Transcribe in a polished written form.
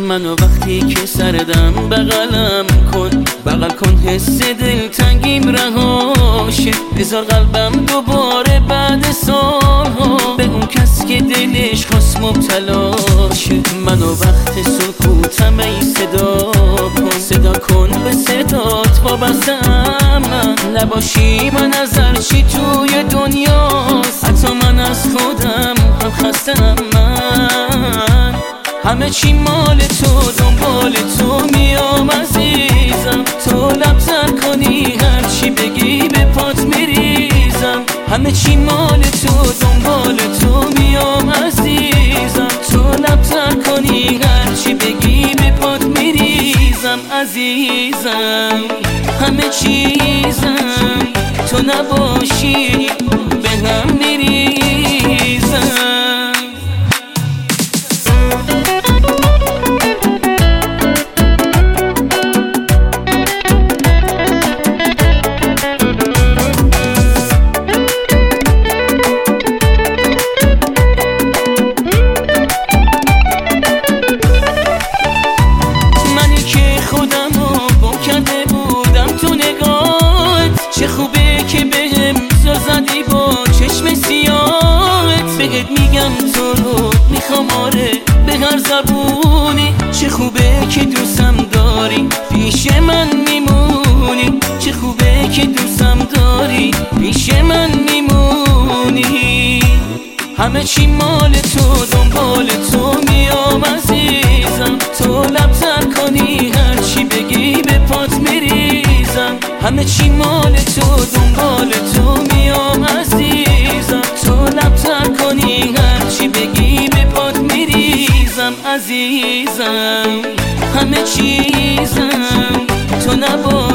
منو وقتی که سردم بغل کن حس دلتنگیم رهاشه. بذار قلبم دوباره بعد سالها به اون کس که دلش خواست مبتلا شه. منو وقت سکوتم ای صدا کن به صدات وابسته‌ام. من نباشی من از هرچی توی دنیاست، حتی من از خودم هم خسته‌ام. من همه چی مال تو، دنبال تو میام عزیزم. تو لب تر کنی هرچی بگی به پات میریزم. همه چی مال تو، دنبال تو میام عزیزم. تو لب تر کنی هرچی بگی به پات میریزم عزیزم. همه چیزم تو نباشی به هم میریزم. چه خوبه که بهم زل زدی با چشم سیاهت. بهت میگم تو رو میخوام آره به هر زبونی. چه خوبه که دوستم داری پیش من میمونی. چه خوبه که دوستم داری پیش من میمونی. همه چی مال تو، دنبال تو میام عزیزم. تو لب تر کنی هرچی بگی به پات میریزم. همه چی مال تو، دنبال تو میام عزیزم. تو لب تر کنی هرچی بگی به پات میریزم عزیزم. همه چیزم تو نباشی